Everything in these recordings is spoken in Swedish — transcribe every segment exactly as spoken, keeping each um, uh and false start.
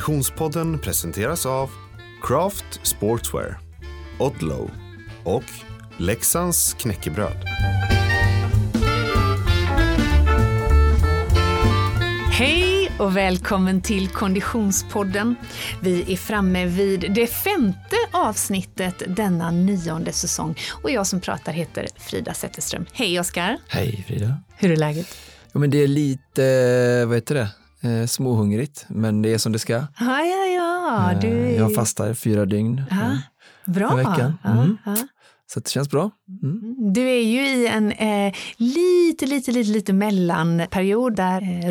Konditionspodden presenteras av Craft Sportswear, Odlo och Leksands knäckebröd. Hej och välkommen till Konditionspodden. Vi är framme vid det femte avsnittet denna nionde säsong. Och jag som pratar heter Frida Zetterström. Hej Oskar. Hej Frida. Hur är läget? Ja, men det är lite, vad heter det? Eh, småhungrigt, men det är som det ska. Ja, ja, ja. Du... Eh, jag fastar fyra dygn ja, bra. i veckan. Mm. Ja, ja. Så det känns bra. Mm. Du är ju i en eh, lite, lite, lite, lite mellanperiod där eh,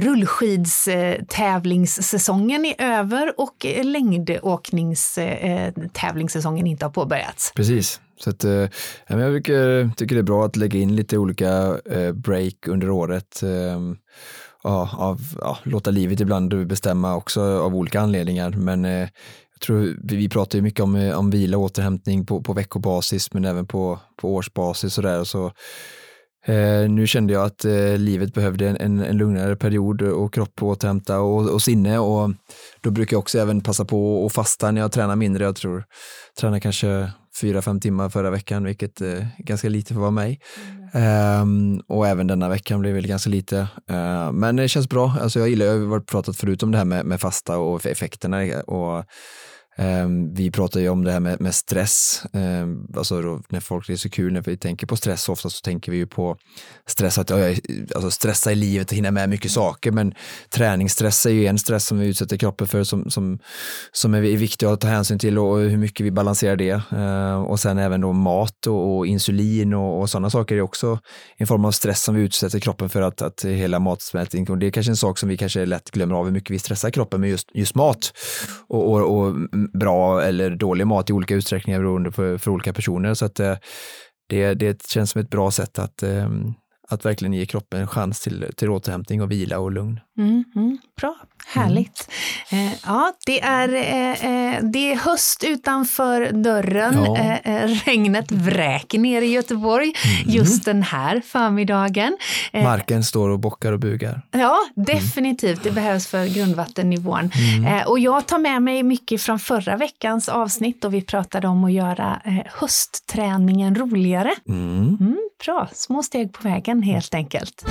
rullskidstävlingssäsongen är över och eh, längdåkningstävlingssäsongen eh, inte har påbörjats. Precis. Så att, eh, jag brukar, tycker det är bra att lägga in lite olika eh, break under året. Eh, ja, av, ja, låta livet ibland bestämma också av olika anledningar. Men eh, jag tror vi, vi pratar ju mycket om, om vila och återhämtning på, på veckobasis men även på, på årsbasis och där. Så, eh, nu kände jag att eh, livet behövde en, en, en lugnare period och kropp på återhämta och, och sinne. Och då brukar jag också även passa på att fasta när jag tränar mindre. Jag tror tränar kanske fyra, fem timmar förra veckan, vilket är eh, ganska lite för att vara mig. Mm. Um, och även denna veckan blev väl ganska lite. Uh, men det känns bra. Alltså jag gillar, jag har varit pratat förut om det här med, med fasta och effekterna. Och um, vi pratar ju om det här med, med stress. Um, alltså då, när folk, det är så kul när vi tänker på stress, ofta så tänker vi ju på stress, att ja, alltså stressa i livet och hinna med mycket saker. Men träningsstress är ju en stress som vi utsätter kroppen för som, som, som är viktig att ta hänsyn till och hur mycket vi balanserar det. Uh, och sen även då mat och, och insulin och, och sådana saker är också en form av stress som vi utsätter kroppen för, att, att hela matsmältning. Och det är kanske en sak som vi kanske lätt glömmer av, hur mycket vi stressar kroppen med just, just mat. Och, och, och bra eller dålig mat i olika utsträckningar beroende på, för olika personer. Så att uh, det, det känns som ett bra sätt att um, att verkligen ge kroppen en chans till, till återhämtning och vila och lugn. Mm, mm, bra, härligt. Mm. Eh, ja, det är, eh, det är höst utanför dörren. Ja. Eh, regnet vräker ner i Göteborg mm. just den här förmiddagen. Eh, Marken står och bockar och bugar. Ja, definitivt. Det behövs för grundvattennivån. Mm. Eh, och jag tar med mig mycket från förra veckans avsnitt och vi pratade om att göra eh, höstträningen roligare. Mm. Mm, bra, små steg på vägen helt enkelt.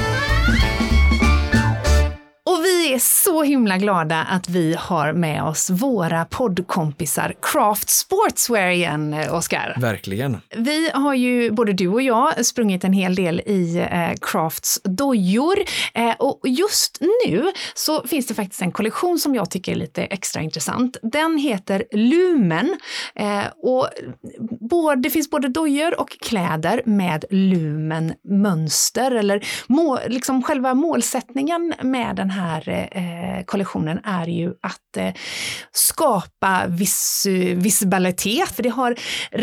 Och vi är så himla glada att vi har med oss våra poddkompisar Craft Sportswear igen, Oskar. Verkligen. Vi har ju, både du och jag, sprungit en hel del i eh, Crafts dojor. Eh, och just nu så finns det faktiskt en kollektion som jag tycker är lite extra intressant. Den heter Lumen. Eh, och både, det finns både dojor och kläder med lumen-mönster. Eller må, liksom själva målsättningen med den här eh, kollektionen är ju att eh, skapa viss visibilitet, för det har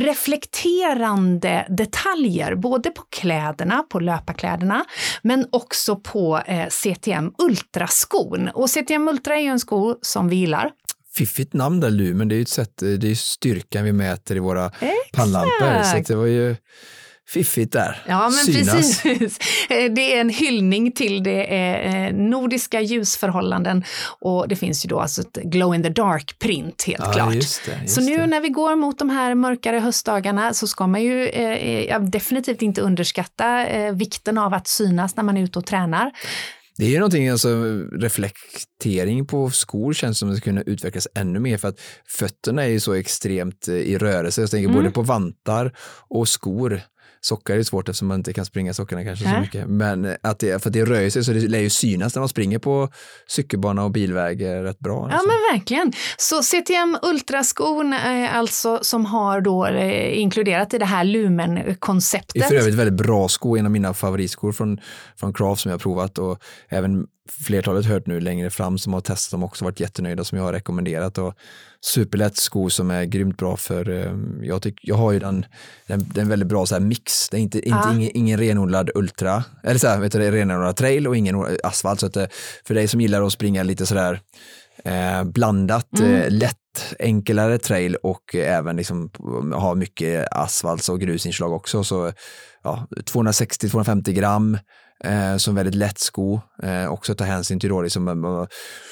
reflekterande detaljer både på kläderna, på löparkläderna, men också på eh, C T M Ultra-skon. Och C T M Ultra är ju en sko som vi gillar. Fiffigt namn där, Lumen. Det är ju ett sätt, det är styrkan vi mäter i våra Exakt. pannlampor. Så det var ju fiffigt där. Ja, men Synas. precis. Det är en hyllning till det nordiska ljusförhållanden och det finns ju då alltså ett glow in the dark print helt ja, klart. Just det, just så nu det. när vi går mot de här mörkare höstdagarna så ska man ju eh, definitivt inte underskatta eh, vikten av att synas när man är ute och tränar. Det är ju någonting, alltså reflektering på skor känns som att det kunna utvecklas ännu mer, för att fötterna är ju så extremt i rörelse. Jag tänker mm. både på vantar och skor. Sockar är svårt eftersom man inte kan springa sockarna kanske äh? så mycket. Men att det, för att det rör sig så det lär ju synas när man springer på cykelbana och bilväg är rätt bra. Ja alltså. Men verkligen. Så C T M Ultraskon är alltså som har då eh, inkluderat i det här Lumen-konceptet. Det är för övrigt väldigt bra sko, en av mina favoritskor från, från Craft som jag har provat och även flertalet hört nu längre fram som har testat som också varit jättenöjda, som jag har rekommenderat. Och superlätt sko som är grymt bra för, jag tycker, jag har ju den, den, den väldigt bra så här mix. Det är inte, inte ah. ingen, ingen renodlad ultra, eller så här, vet du, renodlad trail och ingen asfalt. Så att för dig som gillar att springa lite sådär eh, blandat, mm. eh, lätt, enklare trail och även liksom ha mycket asfalt och grusinslag också. Så ja, tvåhundrasextio till tvåhundrafemtio gram. Eh, som väldigt lätt sko, eh, också ta hänsyn till då liksom,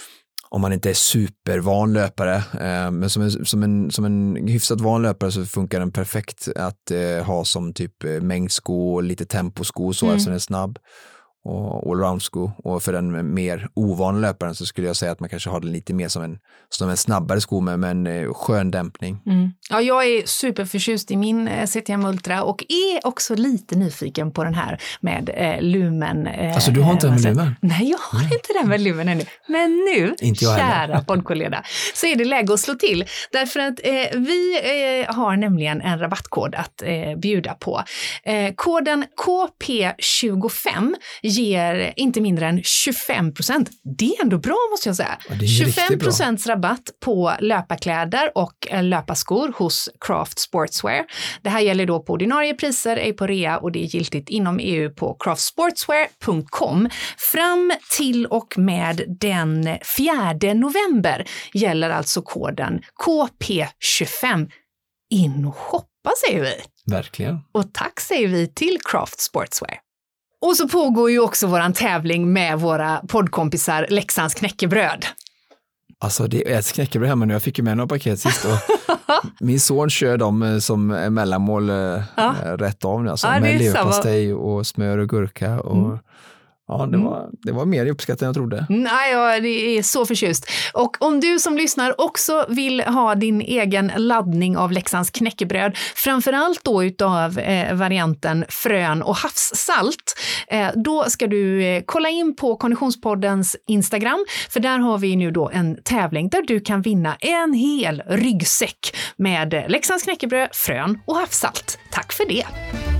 om man inte är supervan löpare, eh, men som en, som, en, som en hyfsat van löpare så funkar den perfekt att eh, ha som typ eh, mängdsko, lite temposko så, mm. eftersom den är snabb, och allround-sko. Och för den mer ovan löparen så skulle jag säga att man kanske har den lite mer som en, som en snabbare sko med, med en eh, skön dämpning. Mm. Ja, jag är superförtjust i min eh, C T M Ultra och är också lite nyfiken på den här med eh, lumen. Eh, alltså du har inte den med lumen? Nej, jag har mm. inte den med lumen ännu. Men nu, inte jag kära poddkollega, så är det läge att slå till. Därför att eh, vi eh, har nämligen en rabattkod att eh, bjuda på. Eh, koden K P tjugofem ger inte mindre än tjugofem procent. Det är ändå bra, måste jag säga. Ja, tjugofem procent rabatt på löparkläder och löparskor hos Craft Sportswear. Det här gäller då på ordinarie priser, ej på rea, och det är giltigt inom E U på craft sportswear punkt com. Fram till och med den fjärde november gäller alltså koden K P tjugofem. In och shoppa, säger vi. Verkligen. Och tack säger vi till Craft Sportswear. Och så pågår ju också våran tävling med våra poddkompisar Leksands knäckebröd. Alltså det är ett knäckebröd hemma nu. Jag fick ju med några paket sist och min son kör dem som mellanmål ja. rätt av nu. Alltså, ja, med leverpastej och smör och gurka och mm. ja, det var, det var mer uppskattat än jag trodde. Nej, ja, det är så förtjust. Och om du som lyssnar också vill ha din egen laddning av Leksands knäckebröd, framförallt då utav eh, varianten frön och havssalt, eh, då ska du eh, kolla in på Konditionspoddens Instagram, för där har vi nu då en tävling där du kan vinna en hel ryggsäck med Leksands knäckebröd, frön och havssalt. Tack för det!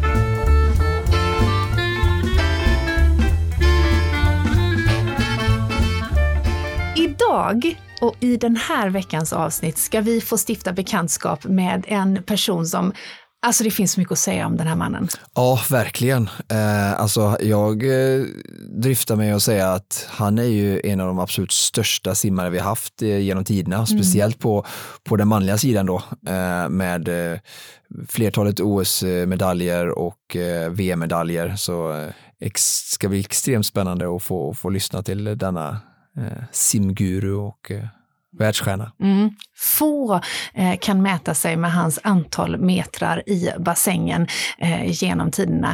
Idag och i den här veckans avsnitt ska vi få stifta bekantskap med en person som, alltså det finns mycket att säga om den här mannen. Ja, verkligen. Eh, alltså jag eh, driftar mig att säga att han är ju en av de absolut största simmare vi haft eh, genom tiderna, mm. speciellt på, på den manliga sidan då, eh, med eh, flertalet O S-medaljer och eh, V M-medaljer, så eh, ex, ska bli extremt spännande att få, få lyssna till denna Eh, simguru och eh, världsstjärna. Mm. Få eh, kan mäta sig med hans antal metrar i bassängen eh, genom tiderna.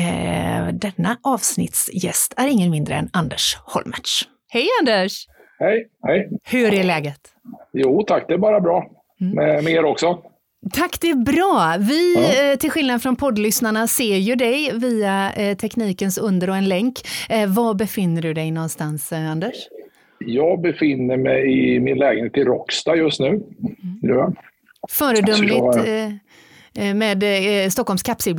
Eh, denna avsnittsgäst är ingen mindre än Anders Holmertz. Hej Anders! Hej, hej. Hur är läget? Jo tack, det är bara bra. Mm. Med, med er också. Tack, det är bra. Vi, ja. till skillnad från poddlyssnarna, ser ju dig via eh, teknikens under och en länk. Eh, var befinner du dig någonstans, eh, Anders? Jag befinner mig i min lägenhet i Råcksta just nu. Mm. Ja. Föredömligt jag... eh, med eh, Stockholms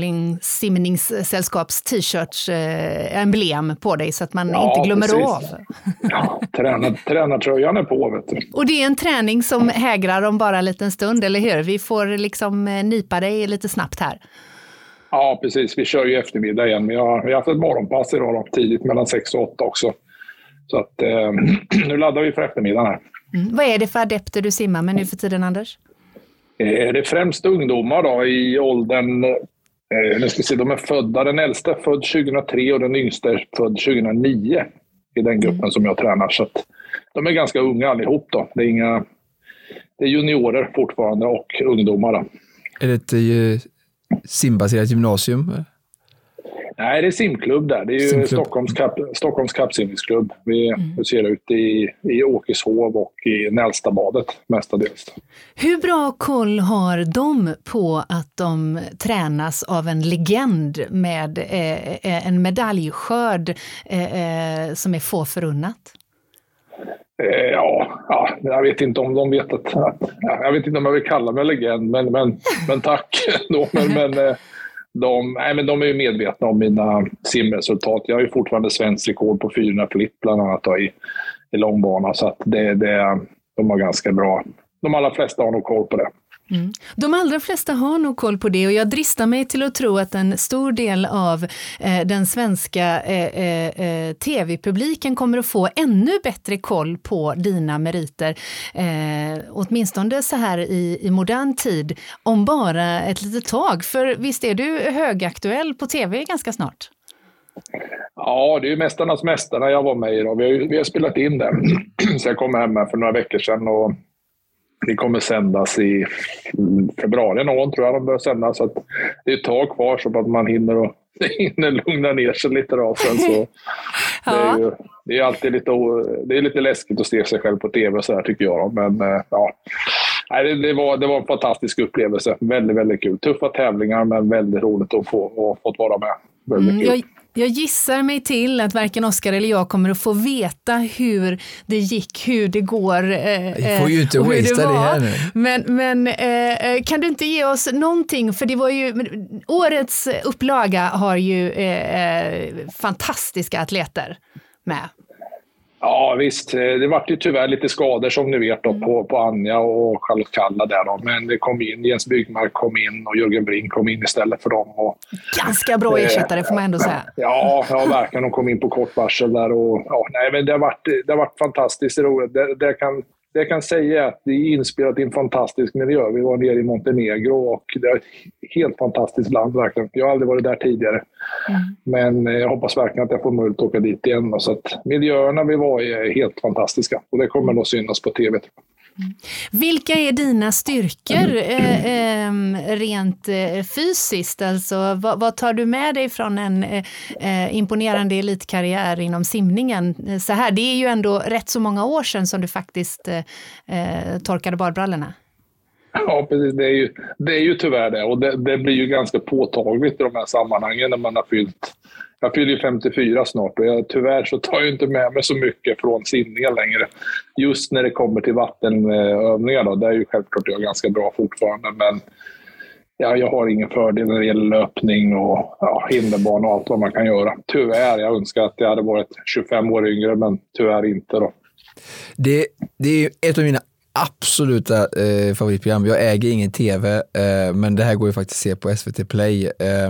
kappsimningssällskaps t-shirts eh, emblem på dig så att man ja, inte glömmer precis. av. Ja, tränar, tränartröjan är på, vet du. Och det är en träning som hägrar om bara en liten stund, eller hur? Vi får liksom eh, nipa dig lite snabbt här. Ja, precis. Vi kör ju eftermiddag igen. Vi har, vi har haft ett morgonpass idag då, tidigt mellan sex och åtta också. Så att eh, nu laddar vi för eftermiddagen här. Mm. Vad är det för adepter du simmar med nu för tiden, Anders? Eh, det är främst ungdomar då i åldern, eh, nu ska vi se, de är födda, den äldsta är född tjugohundratre och den yngsta är född tjugohundranio i den gruppen mm. som jag tränar. Så att de är ganska unga allihop då. Det är, inga, det är juniorer fortfarande och ungdomar då. Är det ett uh, simbaserat gymnasium? Nej, det är simklubb där. Det är ju simklubb. Stockholms, kap, Stockholms kappsimningsklubb. Vi mm. ser ut i, i Åkeshov och i Nälstabadet mestadels. Hur bra koll har de på att de tränas av en legend med eh, en medaljskörd eh, som är få förunnat? Eh, ja, ja, jag vet inte om de vet att... att jag vet inte om jag vill kalla mig legend, men, men, men tack. Då, men... men eh, De, nej, men de är ju medvetna om mina simresultat. Jag har ju fortfarande svensk rekord på fyrahundra flipp bland annat då, i, i långbana. Så att det, det, de har ganska bra. De allra flesta har nog koll på det. Mm. De allra flesta har nog koll på det, och jag dristar mig till att tro att en stor del av eh, den svenska eh, eh, tv-publiken kommer att få ännu bättre koll på dina meriter, eh, åtminstone så här i, i modern tid, om bara ett litet tag. För visst är du högaktuell på tv ganska snart? Ja, det är ju Mästarnas mästarna jag var med i. Då. Vi, har, vi har spelat in den. Så jag kom hem här för några veckor sedan och det kommer sändas i februari någon tror jag de börjar sändas. Så att det är ett tag kvar så att man hinner, och, hinner lugna ner sig lite. Då. Sen så, ja. det, är ju, det är alltid lite, det är lite läskigt att se sig själv på tv och så här tycker jag. Då. Men ja, det, det, var, det var en fantastisk upplevelse. Väldigt, väldigt kul. Tuffa tävlingar men väldigt roligt att få och fått vara med. Väldigt mm, kul. Jag... Jag gissar mig till att varken Oskar eller jag kommer att få veta hur det gick, hur det går eh, jag får ju inte och hur det, det var. det här nu. Men, men eh, kan du inte ge oss någonting? För det var ju, årets upplaga har ju eh, fantastiska atleter med. Ja visst, det var ju tyvärr lite skador som ni vet då, mm. på, på Anja och Charlotte Kalla där då. Men det kom in, Jens Byggmark kom in och Jörgen Brink kom in istället för dem. Och, ganska bra ersättare får man ändå säga. Ja, ja verkligen. De kom in på kort varsel där och ja, nej men det har varit, det har varit fantastiskt roligt. Det, det kan Det jag kan säga är att det är inspelat i en fantastisk miljö. Vi var nere i Montenegro och det är ett helt fantastiskt land verkligen. Jag har aldrig varit där tidigare. Mm. Men jag hoppas verkligen att jag får möjlighet att åka dit igen. Så att miljöerna vi var i är helt fantastiska. Och det kommer nog synas på tv. Mm. Vilka är dina styrkor eh, eh, rent eh, fysiskt? Alltså, vad, vad tar du med dig från en eh, imponerande elitkarriär inom simningen? Så här, det är ju ändå rätt så många år sedan som du faktiskt eh, torkade badbrallorna. Ja, precis. Det är ju, det är ju tyvärr det. Och det, det blir ju ganska påtagligt i de här sammanhangen när man har fyllt. Jag fyller ju femtiofyra snart och jag, tyvärr så tar jag inte med mig så mycket från simningen längre. Just när det kommer till vattenövningar då, där är ju självklart jag ganska bra fortfarande. Men ja, jag har ingen fördel när det gäller löpning och ja, hinderbana och allt vad man kan göra. Tyvärr, jag önskar att jag hade varit tjugofem år yngre, men tyvärr inte då. Det, det är ett av mina absoluta eh, favoritprogram. Jag äger ingen tv, eh, men det här går ju faktiskt att se på S V T Play. Eh,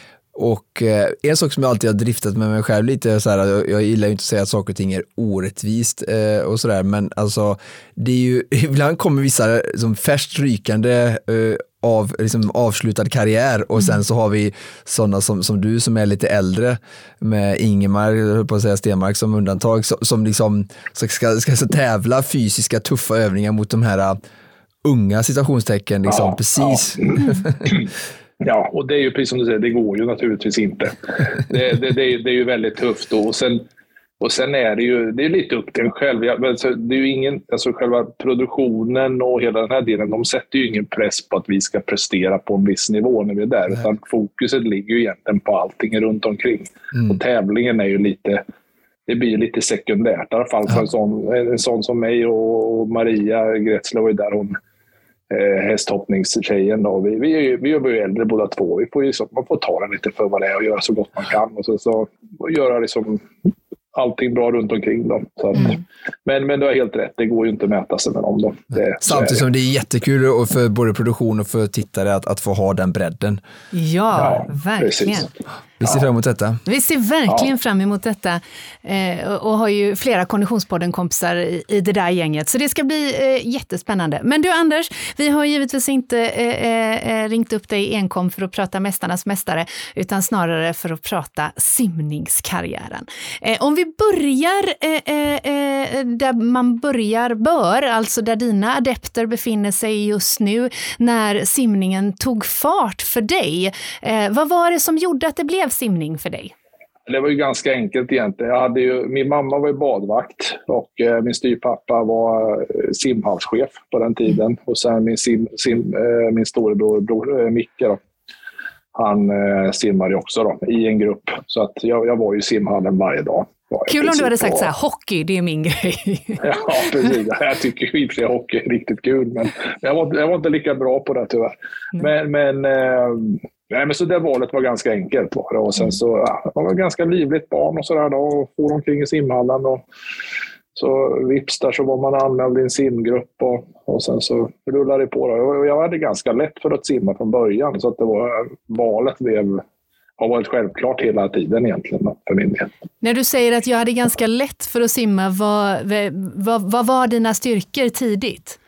och eh, en sak som jag alltid har driftat med mig själv lite så här, jag, jag gillar ju inte att säga att saker och ting är orättvist eh, och sådär, men alltså det är ju, ibland kommer vissa som färskt rykande eh, av liksom avslutad karriär och sen så har vi sådana som, som du som är lite äldre med Ingemar, jag höll på att säga Stenmark som undantag, som, som liksom ska, ska, ska tävla fysiska tuffa övningar mot de här uh, unga citationstecken liksom, ja, precis. Ja. Ja, och det är ju precis som du säger, det går ju naturligtvis inte. Det, det, det, är, det är ju väldigt tufft då. Och sen, och sen är det ju det är lite upp till en själv. Alltså, det är ju ingen, alltså själva produktionen och hela den här delen, de sätter ju ingen press på att vi ska prestera på en viss nivå när vi är där. Nej. Utan fokuset ligger ju egentligen på allting runt omkring. Mm. Och tävlingen är ju lite, det blir lite sekundärt. I alla fall för ja. en, sån, en sån som mig och Maria Gretzler var ju där hon Eh, hästhoppningstjejen då. Vi, vi, är ju, vi är ju äldre båda två. Vi får ju så, man får ta det lite för vad det är och göra så gott man kan och så, så och göra liksom allting bra runt omkring dem. Så att, mm. men, men du har helt rätt, det går ju inte att mäta sig med dem då. Det, samtidigt som det är jättekul och för både produktion och för tittare att, att få ha den bredden. Ja, ja verkligen. Precis. Vi ser fram emot detta. Vi ser verkligen ja. fram emot detta eh, och har ju flera Konditionspodden-kompisar i, i det där gänget. Så det ska bli eh, jättespännande. Men du Anders, vi har givetvis inte eh, eh, ringt upp dig enkom för att prata Mästarnas mästare utan snarare för att prata simningskarriären. Eh, om vi börjar eh, eh, där man börjar bör, alltså där dina adepter befinner sig just nu när simningen tog fart för dig. Eh, vad var det som gjorde att det blev simning för dig? Det var ju ganska enkelt egentligen. Jag hade ju, min mamma var ju badvakt och eh, min styrpappa var eh, simhallschef på den tiden. Och sen min, sim, sim, eh, min storebror bror, eh, Micke då. Han eh, simmade också då, i en grupp. Så att jag, jag var ju i simhallen varje dag. Kul om du hade sagt och... så här, hockey, det är min grej. Ja, precis. Jag tycker i och för sig hockey är riktigt kul, men jag var, jag var inte lika bra på det tyvärr. Mm. Men, men, eh, nej, men så det valet var ganska enkelt. Var det. Och sen så, ja, jag var ganska livligt barn och sådär då, och for omkring i simhallen. Och så vips där så var man anmäld i en simgrupp och, och sen så rullade det på. Då. Jag hade ganska lätt för att simma från början, så att det var, valet blev... har varit självklart hela tiden egentligen för min del. När du säger att jag hade ganska lätt för att simma, vad, vad, vad var dina styrkor tidigt?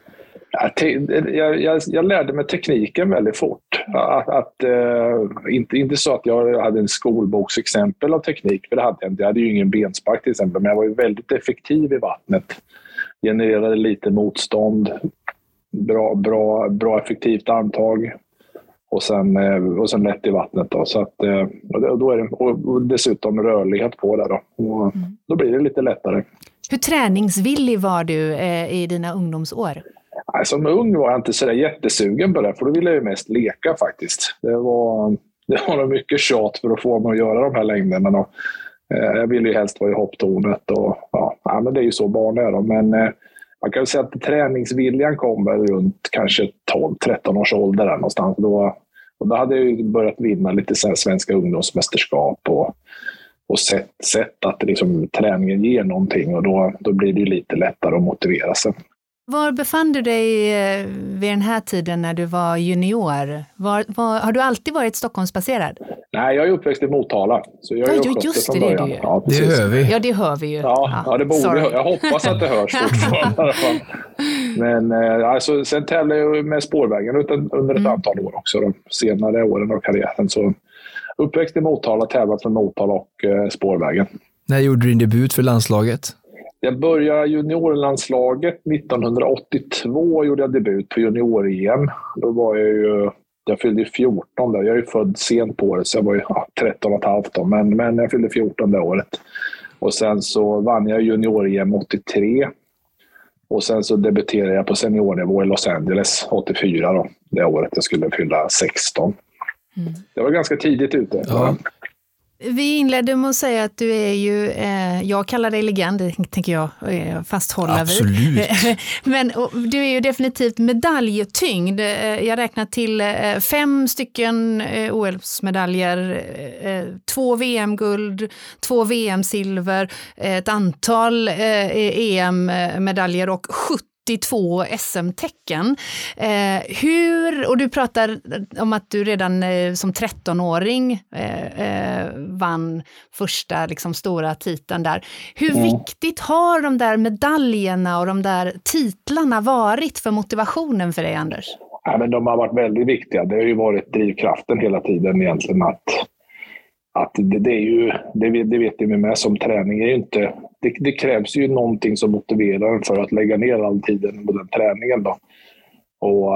Jag, jag, jag lärde mig tekniken väldigt fort. Att, att, uh, inte, inte så att jag hade en skolboksexempel av teknik, för det hade jag inte. Jag hade ju ingen benspark till exempel, men jag var ju väldigt effektiv i vattnet. Genererade lite motstånd, bra, bra, bra effektivt antag och sen, uh, och sen lätt i vattnet. Då. Så att, uh, och då är det, och dessutom rörlighet på det. Då. Och mm. Då blir det lite lättare. Hur träningsvillig var du eh, i dina ungdomsår? Som ung var jag inte så där jättesugen på det, för då ville jag ju mest leka faktiskt. Det var, det var nog mycket tjat för att få mig att göra de här längderna. Och, eh, jag ville ju helst vara i hopptornet och ja, ja, men det är ju så barn är då. Men eh, man kan säga att träningsviljan kom väl runt kanske tolv tretton års ålder där någonstans. Då, och då hade jag ju börjat vinna lite så här svenska ungdomsmästerskap och, och sett, sett att liksom, träningen ger någonting, och då, då blir det ju lite lättare att motivera sig. Var befann du dig vid den här tiden när du var junior? Var, var, har du alltid varit Stockholmsbaserad? Nej, jag är uppväxt i Motala. Så jag är ja, just det, det är du. Ja, det hör vi. Ja, det hör vi ju. Ja, ja det borde Sorry. jag. Jag hoppas att det hörs fortfarande i alla fall. Men alltså, sen tävlade jag med spårvägen under ett mm. antal år också. De senare åren av karriären. Så uppväxt i Motala, tävlat för Motala och eh, spårvägen. När gjorde du din debut för landslaget? Jag började juniorlandslaget nittonhundraåttiotvå, gjorde jag debut på junior-E M. Då var jag ju, jag fyllde fjorton där. Jag är ju född sent på året, så jag var ju ja, tretton och ett halvt då. Men, men jag fyllde fjorton det året. Och sen så vann jag junior-E M åttiotre. Och sen så debuterade jag på seniornivå i Los Angeles åttiofyra då. Det året jag skulle fylla sexton. Mm. Det var ganska tidigt ute. Ja. Vi inledde med att säga att du är ju, eh, jag kallar dig legend, det tänker jag eh, fasthålla Absolut. vid. Men och, du är ju definitivt medaljtyngd. Eh, jag räknar till eh, fem stycken eh, O L-medaljer, eh, två V M-guld, två V M-silver, eh, ett antal eh, E M-medaljer och sjuttio två S M-tecken. Eh, hur, och du pratar om att du redan eh, som trettonåring eh, eh, vann första liksom, stora titeln där. Hur mm. viktigt har de där medaljerna och de där titlarna varit för motivationen för dig, Anders? Ja, men de har varit väldigt viktiga. Det har ju varit drivkraften hela tiden egentligen att Att det, det är ju, det, det vet vi med som träning är ju inte, det, det krävs ju någonting som motiverar en för att lägga ner all tiden på den träningen då. Och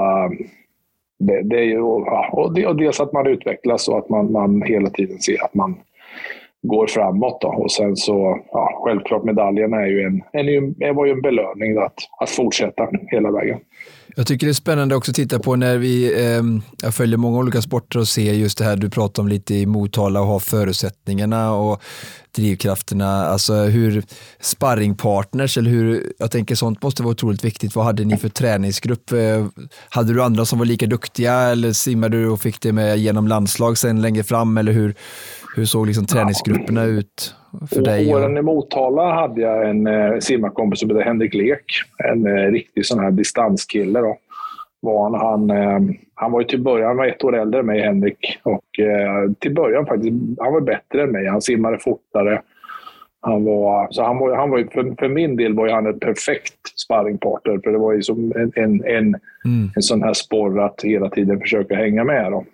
det, det är ju, och, det, och dels att man utvecklas och att man, man hela tiden ser att man går framåt då. Och sen så, ja, självklart medaljerna är ju en, en, en var ju en belöning då, att, att fortsätta hela vägen. Jag tycker det är spännande också att titta på när vi, eh, jag följer många olika sporter och ser just det här du pratar om lite i Motala och ha förutsättningarna och drivkrafterna, alltså hur sparringpartners eller hur, jag tänker sånt måste vara otroligt viktigt. Vad hade ni för träningsgrupp? Hade du andra som var lika duktiga eller simmade du och fick det med genom landslag sen längre fram, eller hur, hur såg liksom träningsgrupperna ut för och dig? Åren i Motala hade jag en eh, simmarkompis som heter Henrik Lek, en eh, riktig sån här distanskille då. Var han, han, eh, han var ju till början, han var ett år äldre än mig, Henrik, och eh, till början faktiskt, han var bättre än mig, han simmade fortare. Han var, så han var, han var ju, för, för min del var ju han ett perfekt sparringpartner, för det var ju som en, en, en, mm. en sån här sporr att hela tiden försöka hänga med då.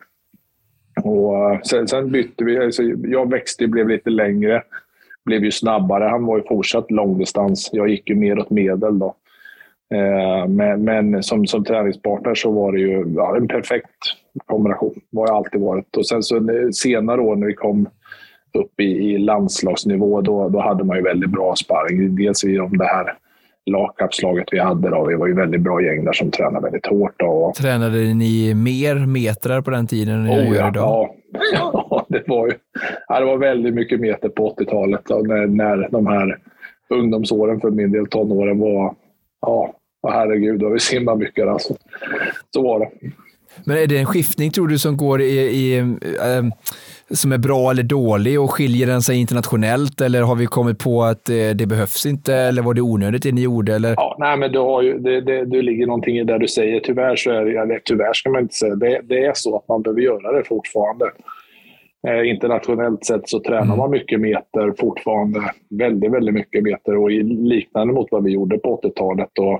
Och sen, sen bytte vi, alltså jag växte, blev lite längre, blev ju snabbare, han var ju fortsatt långdistans, jag gick ju mer åt medel då. Eh, men men som, som träningspartner så var det ju ja, en perfekt kombination, var jag alltid varit. Och sen så senare år när vi kom upp i, i landslagsnivå, då, då hade man ju väldigt bra sparring, dels i de det här lagkapslaget vi hade då. Vi var ju väldigt bra gäng där som tränade väldigt hårt då. Tränade ni mer metrar på den tiden än ni oh, gör idag? Ja. ja, det var ju ja, det var väldigt mycket meter på åttiotalet då, när, när de här ungdomsåren för min del, tonåren var ja, herregud, då har vi simmat mycket alltså. Så var det. Men är det en skiftning tror du som går i, i äh, som är bra eller dålig och skiljer den sig internationellt, eller har vi kommit på att det, det behövs inte, eller var det onödigt det ni gjorde? Eller? Ja, nej, men du har ju, det, det, det ligger någonting i det du säger. Tyvärr så är det, eller tyvärr ska man inte säga, det, det är så att man behöver göra det fortfarande. Eh, internationellt sett så tränar mm. man mycket meter fortfarande, väldigt, väldigt mycket meter, och liknande mot vad vi gjorde på åttiotalet och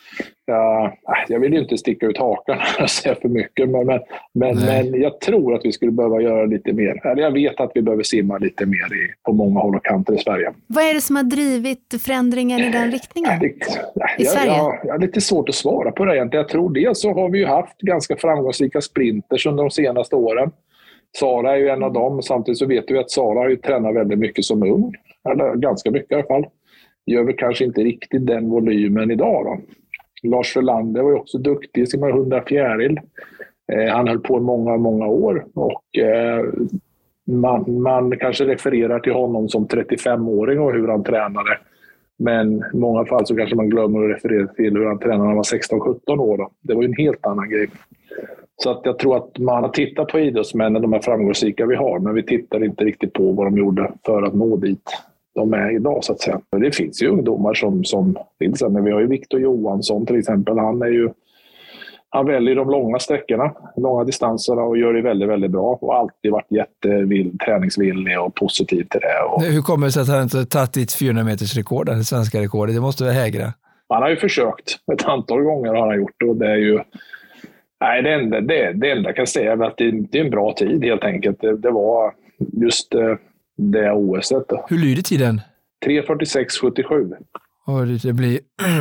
Ja, jag vill ju inte sticka ut hakan och säga för mycket, men, men, men, men jag tror att vi skulle behöva göra lite mer. Jag vet att vi behöver simma lite mer i, på många håll och kanter i Sverige. Vad är det som har drivit förändringen i den riktningen det, i jag, Sverige? Jag, jag har lite svårt att svara på det egentligen. Jag tror det, så har vi ju haft ganska framgångsrika sprinters under de senaste åren. Sara är ju en av dem. Samtidigt så vet vi att Sara har ju tränat väldigt mycket som ung. Eller ganska mycket i alla fall. Gör väl kanske inte riktigt den volymen idag då. Lars Frölander var ju också duktig i sina hundra fjäril. Eh, han höll på i många, många år. Och eh, man, man kanske refererar till honom som trettiofemåring och hur han tränade. Men i många fall så kanske man glömmer att referera till hur han tränade när han var sexton sjutton år. Då. Det var ju en helt annan grej. Så att jag tror att man tittar på idrottsmännen, de här framgångsrika vi har, men vi tittar inte riktigt på vad de gjorde för att nå dit de är idag, så att säga. Det finns ju ungdomar som, som men vi har ju Victor Johansson till exempel. Han är ju han väljer de långa sträckorna, långa distanserna och gör det väldigt, väldigt bra. Och alltid varit jättevild, träningsvillig och positiv till det. Och hur kommer det sig att han inte tagit ditt fyrahundra meters rekord, det svenska rekordet? Det måste vara hägra. Han har ju försökt. Ett antal gånger har han gjort, och det är ju nej, det enda, det, det enda jag kan säga är att det, det är en bra tid helt enkelt. Det, det var just det O S-et. Hur lyder tiden? tre fyrtiosex sjuttiosju. Och det blir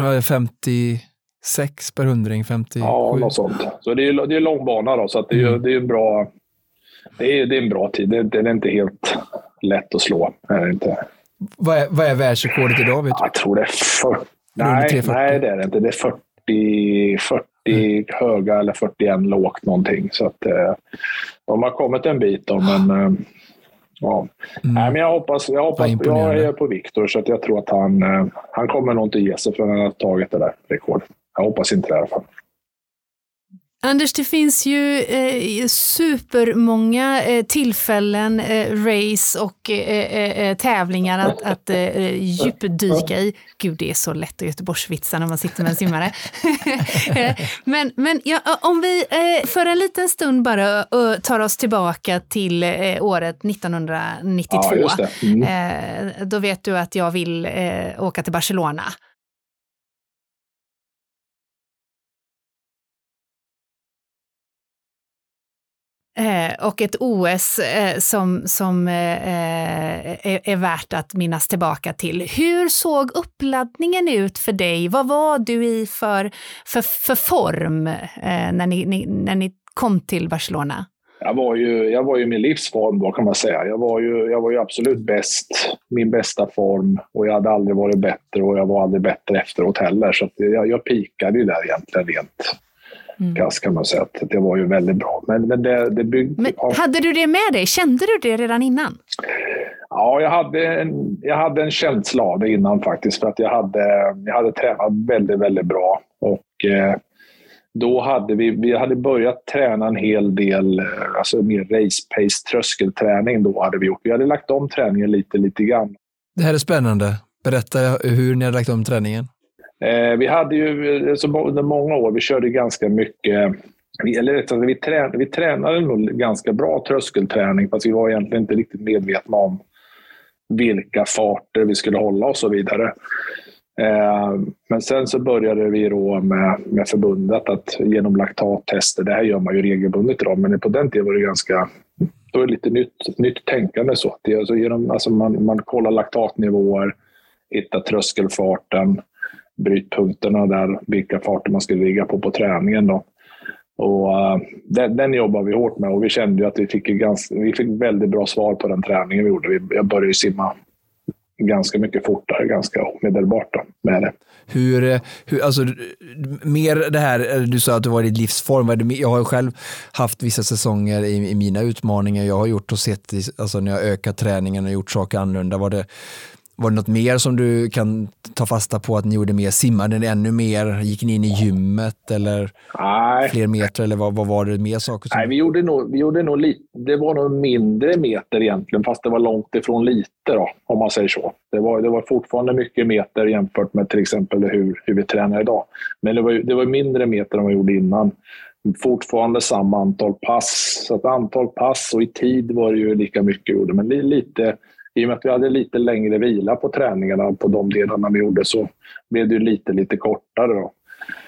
femtiosex per hundring, femtiosju. Ja, något sånt. Så det är, det är lång bana då, så att det, är, det är en bra det är, det är en bra tid. Det, det är inte helt lätt att slå. Är det inte. Vad är, vad är världsrekordet idag? Vet du? Jag tror det är fyrtio. Nej, nej, det är det inte. Det är fyrtio, fyrtio mm. höga eller fyrtioen lågt någonting. Så att eh, de har kommit en bit då, men eh, ja. Mm. Nej, men jag hoppas, jag hoppas jag är på Victor, så att jag tror att han, eh, han kommer nog inte ge sig för han har tagit det där rekordet. Jag hoppas inte det i alla fall. Anders, det finns ju eh, supermånga eh, tillfällen, eh, race och eh, eh, tävlingar att, att eh, djupdyka i. Gud, det är så lätt att Göteborgsvitsa när man sitter med en simmare. men men ja, om vi eh, för en liten stund bara uh, tar oss tillbaka till eh, året nittonhundranittiotvå. Ja, just det. Mm. Eh, då vet du att jag vill eh, åka till Barcelona. Eh, och ett O S eh, som, som eh, är, är värt att minnas tillbaka till. Hur såg uppladdningen ut för dig? Vad var du i för, för, för form eh, när, ni, ni, när ni kom till Barcelona? Jag var ju, jag var ju min livsform då, kan man säga. Jag var ju, jag var ju absolut bäst, min bästa form, och jag hade aldrig varit bättre, och jag var aldrig bättre efteråt heller. Så att jag, jag pikade ju där egentligen rent. Mm. Kan man säga att det var ju väldigt bra. Men, men det, det byggde... Men hade du det med dig? Kände du det redan innan? Ja, jag hade en, jag hade en känsla av det innan faktiskt. För att jag hade, jag hade tränat väldigt, väldigt bra. Och eh, då hade vi, vi hade börjat träna en hel del, alltså mer race-pace, tröskelträning då hade vi gjort. Vi hade lagt om träningen lite, lite grann. Det här är spännande. Berätta hur ni hade lagt om träningen. Eh, vi hade ju så under många år, vi körde ganska mycket, vi, eller alltså, vi, trän, vi tränade nog ganska bra tröskelträning, fast vi var egentligen inte riktigt medvetna om vilka farter vi skulle hålla och så vidare. Eh, men sen så började vi då med, med förbundet att genom laktattester, det här gör man ju regelbundet idag, men på den tiden var det ganska, då är det lite nytt, nytt tänkande så. Det, alltså genom, alltså man, man kollar laktatnivåer, hittar tröskelfarten, brytpunkterna där, vilka farter man skulle ligga på på träningen då. Och uh, den, den jobbar vi hårt med, och vi kände ju att vi fick, ganska, vi fick väldigt bra svar på den träningen vi gjorde. Vi, jag började ju simma ganska mycket fortare, ganska omedelbart då, med det. Hur, hur, alltså mer det här, du sa att du var i livsform, jag har ju själv haft vissa säsonger i, i mina utmaningar jag har gjort och sett, alltså när jag ökat träningen och gjort saker annorlunda, var det Var det något mer som du kan ta fasta på att ni gjorde mer? Simmade ni ännu mer? Gick ni in i gymmet eller Nej. fler meter? Eller vad, vad var det mer saker? Som... Nej, vi gjorde nog, vi gjorde nog lite, det var nog mindre meter egentligen, fast det var långt ifrån lite då, om man säger så. Det var, det var fortfarande mycket meter jämfört med till exempel hur, hur vi tränar idag. Men det var, det var mindre meter än vi gjorde innan. Fortfarande samma antal pass. Så att antal pass och i tid var det ju lika mycket gjorde, men lite... I och med att vi hade lite längre vila på träningarna på de delarna vi gjorde, så blev det ju lite, lite kortare då.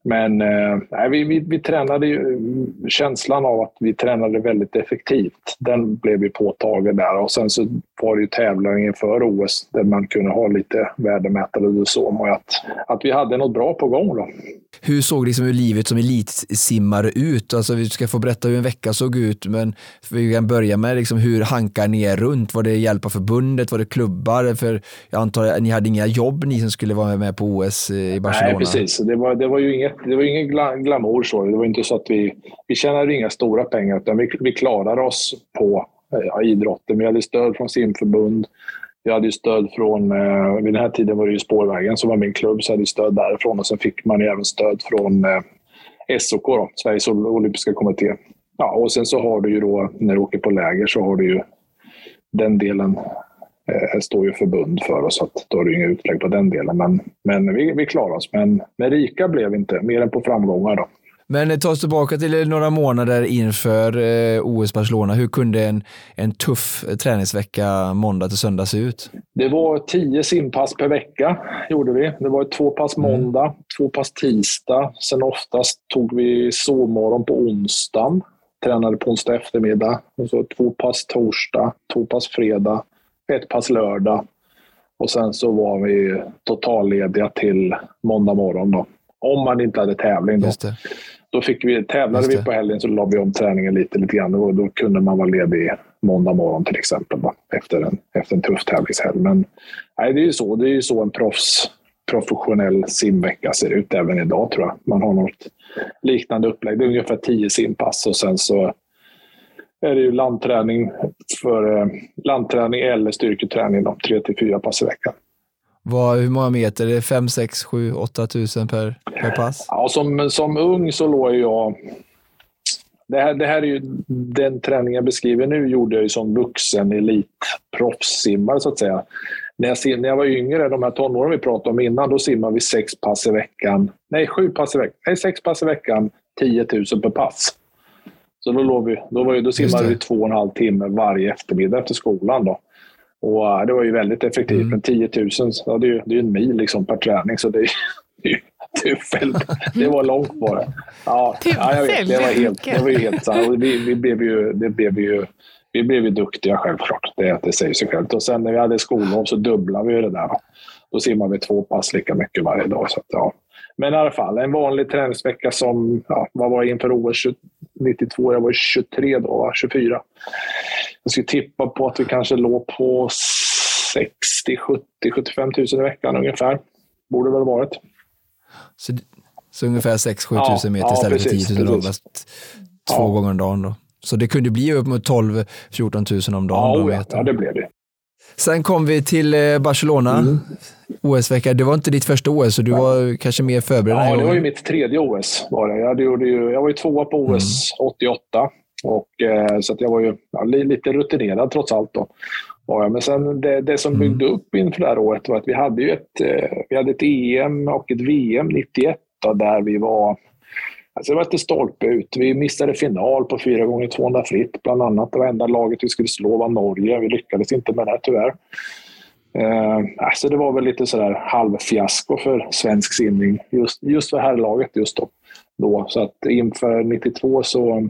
Men eh, nej, vi, vi, vi tränade ju, känslan av att vi tränade väldigt effektivt, den blev ju påtagen där. Och sen så var det ju tävlingar inför O S där man kunde ha lite värdemätare och så. Och att, att vi hade något bra på gång då. Hur såg liksom hur livet som elitsimmare ut? Alltså vi ska få berätta hur en vecka såg ut, men vi kan börja med liksom hur hankar ni er runt? Var det hjälp av förbundet? Var det klubbar? För jag antar att ni hade inga jobb, ni som skulle vara med på O S i Barcelona. Nej, precis. Det var, det var ju inget, det var ingen glamour så. Det var inte så att vi, vi tjänade inga stora pengar, utan vi, vi klarade oss på ja, idrotten. Vi hade stöd från simförbund. Vi hade ju stöd från, eh, vid den här tiden var det ju Spårvägen som var min klubb, så hade jag stöd därifrån. Och sen fick man ju även stöd från eh, S O K då, Sveriges Olympiska Kommitté. Ja, och sen så har du ju då, när du åker på läger så har du ju den delen, eh, står ju förbund för oss, så att då har du inga utlägg på den delen. Men, men vi, vi klarar oss, men, men rika blev vi inte, mer än på framgångar då. Men ta oss tillbaka till några månader inför eh, O S Barcelona. Hur kunde en, en tuff träningsvecka måndag till söndag se ut? Det var tio simpass per vecka gjorde vi. Det var två pass måndag, mm. två pass tisdag. Sen oftast tog vi sovmorgon på onsdagen. Tränade på onsdag eftermiddag. Och så två pass torsdag, två pass fredag, ett pass lördag. Och sen så var vi totallediga till måndag morgon då. Om man inte hade tävling då. Då fick vi, tävlade vi på helgen så la vi om träningen lite, lite grann. Och då kunde man vara ledig måndag morgon till exempel då, efter, en, efter en tuff tävlingshelg. Men nej, det är ju så. Det är ju så en proffs, professionell simvecka ser ut även idag tror jag. Man har något liknande upplägg. Det är ungefär tio simpass och sen så är det ju landträning för eh, landträning eller styrketräning då, tre till fyra pass i veckan. Vad, hur många meter? Det är fem, sex, sju, åtta tusen per, per pass? Ja, som, som ung så låg jag... Det här, det här är ju den träning jag beskriver nu gjorde jag ju som vuxen elitproffssimmare så att säga. När jag, när jag var yngre, de här tonåren vi pratade om innan, då simmade vi sex pass i veckan. Nej, sju pass i veckan. Nej, sex pass i veckan, tio tusen per pass. Så då, låg vi, då, var ju, då simmade vi två och en halv timme varje eftermiddag efter skolan då. Och det var ju väldigt effektivt, mm. men tio tusen, ja, det är ju det är en mil liksom per träning, så det är ju det, är det var långt bara. Ja, ja, jag vet, det var helt, det var ju helt sant. Vi, vi blev ju, det blev ju, vi blev ju duktiga självklart, det, det säger sig självt. Och sen när vi hade skolov så dubblade vi det där. Då simmar vi två pass lika mycket varje dag. Så att, ja. Men i alla fall, en vanlig träningsvecka som, ja, vad var jag inför O S nittiotvå, jag var tjugotre då, tjugofyra. Jag skulle tippa på att vi kanske låg på sextio, sjuttio, sjuttiofem tusen i veckan ungefär. Borde väl varit. Så, så ungefär sex till sju tusen meter ja, istället precis, för tio tusen då, två ja. gånger om dagen då. Så det kunde bli upp mot tolv till fjorton tusen om dagen. Ja, då, ja, ja, det blev det. Sen kom vi till Barcelona, mm. O S-vecka. Det var inte ditt första O S, så du ja. var kanske mer förberedd. Ja, det var ju mitt tredje O S. Var det. Jag, gjorde ju, jag var ju tvåa på O S mm. åttioåtta. Och, eh, så att jag var ju ja, lite rutinerad trots allt då. Ja, men sen det, det som byggde upp inför det här året var att vi hade ju ett, eh, vi hade ett E M och ett V M nittioett då, där vi var, alltså det var ett stolpe ut. Vi missade final på fyra gånger tvåhundra fritt bland annat. Det var enda laget vi skulle slå var Norge. Vi lyckades inte med det tyvärr. Eh, alltså det var väl lite sådär halvfiasko för svensk simning just, just för herrlaget just då. då. Så att inför nittiotvå så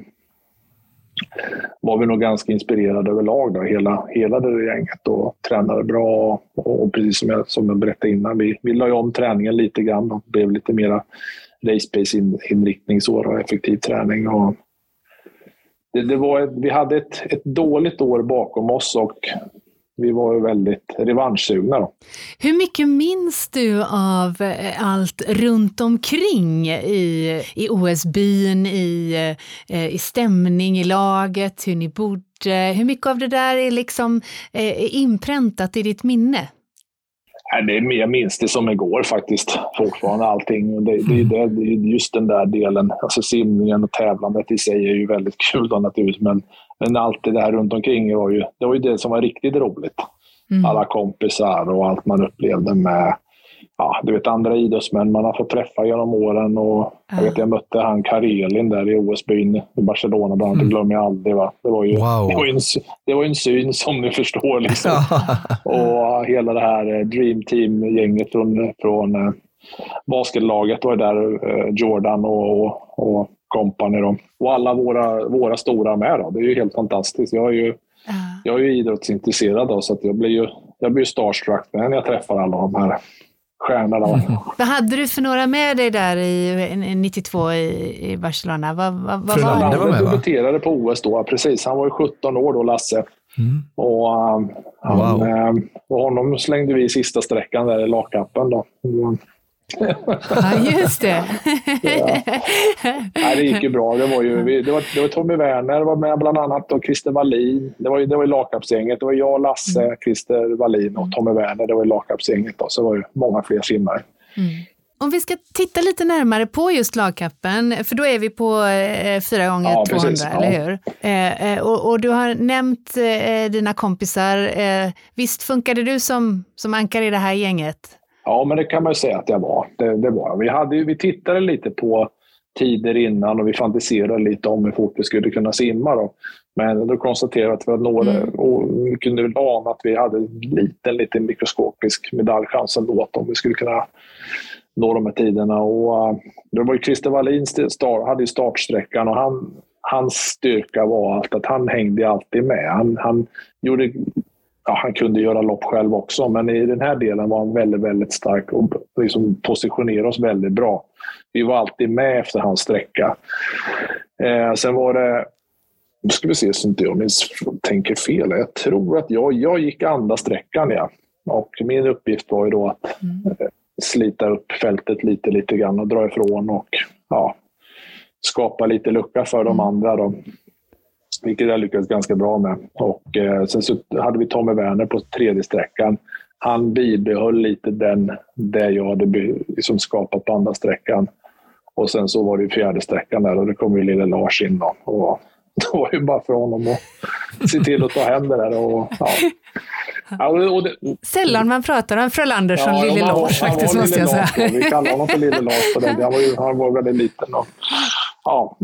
var vi nog ganska inspirerade överlag då, hela, hela det gänget och tränade bra och, och precis som jag, som jag berättade innan, vi, vi la ju om träningen lite grann och blev lite mera race-pace inriktningsår och effektiv träning och det, det var, vi hade ett, ett dåligt år bakom oss och vi var ju väldigt revanschsugna då. Hur mycket minns du av allt runt omkring i, i O S-byn, i, i stämning i laget, hur ni bodde? Hur mycket av det där är liksom är inpräntat i ditt minne? Nej, det är, jag minns det som igår faktiskt, fortfarande allting. Det, det, det, det är just den där delen, alltså simningen och tävlandet i sig är ju väldigt kul då naturligtvis, men, men allt det där runt omkring var ju, det var ju det som var riktigt roligt. Mm. Alla kompisar och allt man upplevde med, ja, du vet, andra idrottsmän man har fått träffa genom åren och jag vet, jag mötte han Karelin där i O S-byn i Barcelona bland annat, det glömmer jag aldrig, va? Det var ju, wow. det var ju en, det var en syn som ni förstår liksom. Och hela det här Dream Team-gänget från, från basketlaget var där, eh, Jordan och, och, och company då. Och alla våra, våra stora med då. Det är ju helt fantastiskt. Jag är ju, uh. jag är ju idrottsintresserad då, så att jag blir ju jag blir ju starstruck när jag träffar alla de här stjärnorna. Mm. Vad hade du för några med dig där i nittiotvå i, i Barcelona? Vad, vad, vad var det? Han debuterade på O S då, precis. Han var ju sjutton år då, Lasse. Mm. Och, um, han, wow. um, och honom slängde vi i sista sträckan där i lagkappen då. Mm. Ja, just det. Ja. Nej, det gick ju bra. Det var ju vi, det var, det var Tommy Werner var med bland annat och Christer Wallin. Det var ju det var ju lagkappsgänget. Det var jag, Lasse, mm. Christer Wallin och Tommy Werner. Det var ju lagkappsgänget då. Så det var ju många fler simmare. Mm. Om vi ska titta lite närmare på just lagkappen, för då är vi på eh, fyra gånger ja, tvåhundra, precis, ja. Eller hur? Eh, och, och du har nämnt eh, dina kompisar. Eh, visst funkade du som, som ankare i det här gänget? Ja, men det kan man ju säga att jag var. Det, det var. Vi, hade, vi tittade lite på tider innan och vi fantiserade lite om hur fort vi skulle kunna simma då. Men då konstaterade vi att vi hade några, mm. och vi kunde väl ana att vi hade en liten, liten mikroskopisk medaljchans ändå om vi skulle kunna nå de här tiderna. Och uh, det var ju Christer Wallin start, hade ju startsträckan och han, hans styrka var allt att han hängde alltid med. Han, han gjorde... Ja, han kunde göra lopp själv också, men i den här delen var han väldigt, väldigt stark och liksom positionerade oss väldigt bra. Vi var alltid med efter hans sträcka. Eh, sen var det, nu ska vi se så inte jag minns, tänker fel. Jag tror att jag, jag gick andra sträckan, ja. Och min uppgift var ju då att mm. slita upp fältet lite, lite grann och dra ifrån och ja, skapa lite lucka för de andra då. Vilket jag lyckades ganska bra med. Och eh, sen så hade vi Tommy Werner på tredje sträckan. Han bibehöll lite den där jag hade be, liksom skapat på andra sträckan. Och sen så var det fjärde sträckan där och det kom ju lille Lars in då. Och det var ju bara för honom att se till att ta hem det där. Och, ja. Ja, och det, sällan man pratar om Frölander som ja, lille Lars faktiskt, måste jag säga. Lars, vi kallar honom för lille Lars på den. Han var, ju, han var väldigt liten. Och, ja.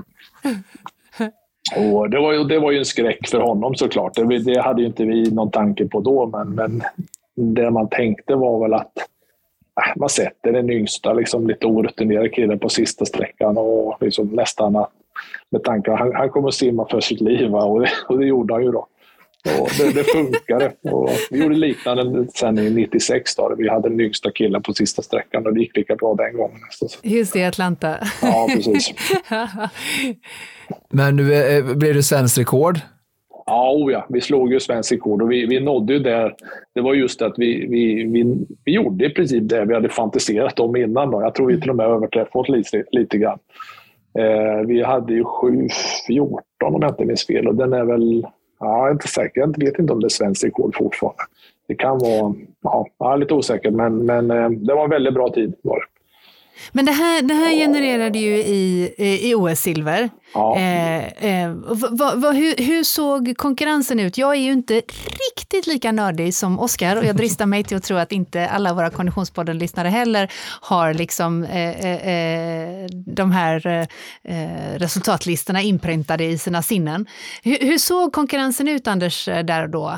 Och det var ju, det var ju en skräck för honom såklart. Det, det hade ju inte vi någon tanke på då, men, men det man tänkte var väl att äh, man sätter den yngsta liksom, lite orutinerade killen på sista sträckan och liksom, nästan att, med tanke han, han kommer att simma för sitt liv och det, och det gjorde han ju då. Och det, det funkade. Och vi gjorde liknande sen i nittiosex då. Vi hade den yngsta killen på sista sträckan och det gick lika bra den gången. Just det, i Atlanta. Ja, precis. Men nu blev det svensk rekord? Ja, oh ja, vi slog ju svensk rekord och vi, vi nådde ju där. Det var just att vi, vi, vi, vi gjorde i princip det vi hade fantiserat om innan då. Jag tror vi till och med överträffade oss lite, lite grann. Eh, vi hade ju sju fjorton om jag inte minns fel och den är väl, ja, jag är inte säker, jag vet inte om det är svensk rekord fortfarande. Det kan vara, ja, jag är lite osäker, men, men eh, det var en väldigt bra tid var det. Men det här, det här genererade ju i, i O S-silver. Ja. Eh, eh, va, va, hur, hur såg konkurrensen ut? Jag är ju inte riktigt lika nördig som Oskar och jag dristar mig till att tro att inte alla våra Konditionspodden-lyssnare heller har liksom eh, eh, de här eh, resultatlistorna inprintade i sina sinnen. Hur, hur såg konkurrensen ut, Anders, där och då?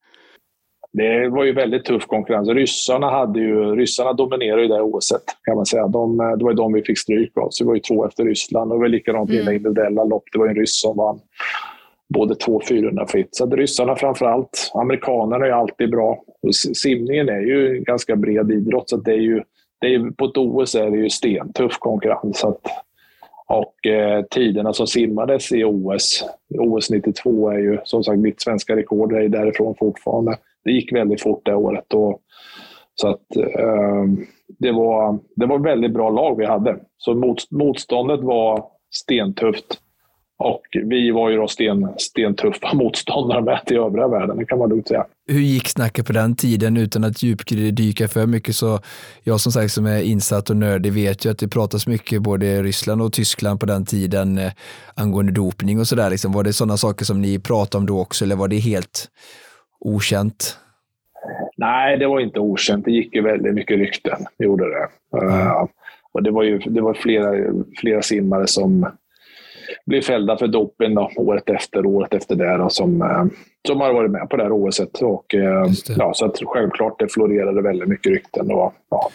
Det var ju väldigt tuff konkurrens. Ryssarna, hade ju, ryssarna dominerade ju det O S kan man säga. De, det var ju de vi fick stryk av. Så det var ju två efter Ryssland. Och det var likadant i mm. individuella lopp. Det var ju en ryss som vann både två fyrahundra fritt. Så att ryssarna framförallt. Amerikanerna är ju alltid bra. Och simningen är ju en ganska bred idrott. Så att det är ju, det är ju, på ett O S är det ju stentuff konkurrens. Så att, och eh, tiderna som simmades i O S, O S nittiotvå är ju som sagt mitt svenska rekord är därifrån fortfarande. Det gick väldigt fort det året. Och, så att eh, det, var, det var väldigt bra lag vi hade. Så mot, motståndet var stentufft. Och vi var ju då sten, stentuffa motståndare med till övriga världen, det kan man lugnt säga. Hur gick snacket på den tiden utan att djupdyka för mycket? Så jag som sagt som är insatt och nördig vet ju att det pratas mycket både i Ryssland och Tyskland på den tiden eh, angående dopning och sådär. Liksom. Var det sådana saker som ni pratade om då också eller var det helt okänt? Nej, det var inte okänt. Det gick ju väldigt mycket rykten. Det gjorde det. Mm. Uh, och det var ju det var flera, flera simmare som blev fällda för doping då, året efter året efter det då, som, uh, som har varit med på det här O S. Och, uh, ja, så att självklart det florerade väldigt mycket rykten. Och, ja.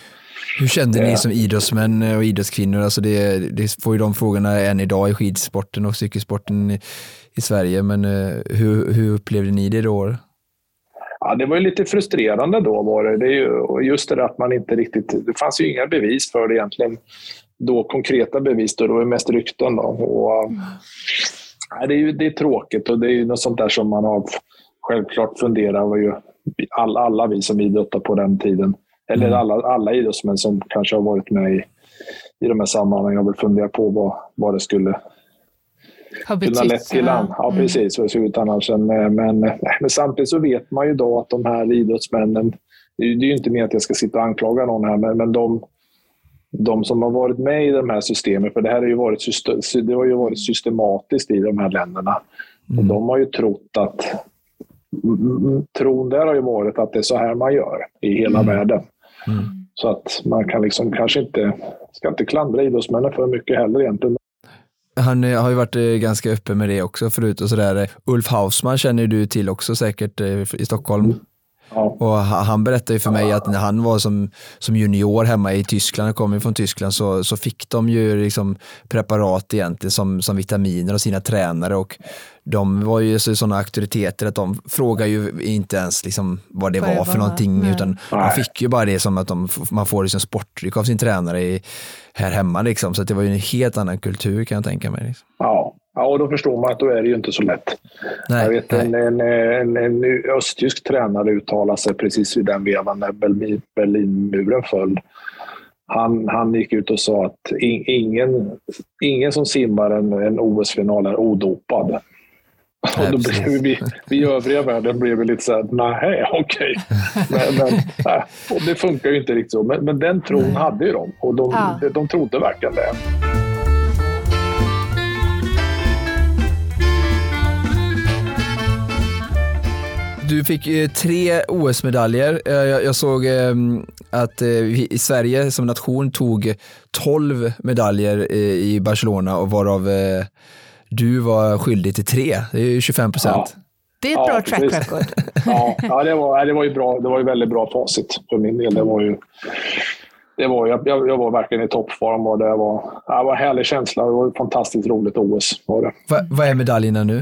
Hur kände ni eh. som idrottsmän och idrottskvinnor? Alltså det, det får ju de frågorna än idag i skidsporten och cykelsporten i, i Sverige, men eh, hur, hur upplevde ni det då? Ja, det var ju lite frustrerande då var det. Det är ju just det att man inte riktigt, det fanns ju inga bevis för det egentligen. Då konkreta bevis då, det var ju mest rykten då. Och, mm. ja, det är ju det är tråkigt och det är ju något sånt där som man har självklart funderat var ju alla, alla vi som idrottar på den tiden. Eller mm. alla, alla idrottsmän som kanske har varit med i, i de här sammanhangen har väl funderat på vad, vad det skulle har betytt, kunna lätt till land. Ja, mm. precis. Så det ser ut annars. Men, men, men samtidigt så vet man ju då att de här idrottsmännen, det är ju inte mer att jag ska sitta och anklaga någon här, men, men de, de som har varit med i de här systemen, för det här har ju varit, det har ju varit systematiskt i de här länderna. Mm. Och de har ju trott att tron där har ju varit att det är så här man gör i hela mm. världen. Mm. Så att man kan liksom kanske inte, ska inte klandra idrottsmännen för mycket heller egentligen. Han har ju varit ganska öppen med det också förut och sådär. Ulf Hausmann känner du till också säkert i Stockholm. Mm. Ja. Och han berättade ju för mig att när han var som, som junior hemma i Tyskland, kom ju från Tyskland, så, så fick de ju liksom preparat egentligen som, som vitaminer av sina tränare, och de var ju sådana auktoriteter att de frågade ju inte ens liksom vad det vad var för var. någonting. Nej. Utan man fick ju bara det som att de, man får liksom sportdryck av sin tränare i, här hemma liksom. Så att det var ju en helt annan kultur, kan jag tänka mig. Liksom. Ja. Ja, och då förstår man att då är det ju inte så lätt. Nej, jag vet en, en, en, en östtysk tränare uttalade sig precis vid den vevan när Berlinmuren föll. Han, han gick ut och sa att in, ingen, ingen som simmar en, en O S-final är odopad. Nej, och då blev vi, vi i övriga världen blev vi lite så här, nej, okej. Men, men nej, och det funkar ju inte riktigt så. Men, men den tron hade ju de, och de, ja. de, de trodde verkligen det. Du fick eh, tre O S-medaljer. Eh, jag, jag såg eh, att eh, vi i Sverige som nation tog tolv medaljer eh, i Barcelona, och varav eh, du var skyldig till tre. Det är ju tjugofem procent. Ja. Det är ett ja, bra track precis. record. ja, ja det, var, det var ju bra. Det var ju väldigt bra facit för min del. Det var ju, det var, jag, jag var verkligen i toppform, och det var, det var en härlig känsla. Det var ett fantastiskt roligt O S. Var det. Va, vad är medaljerna nu?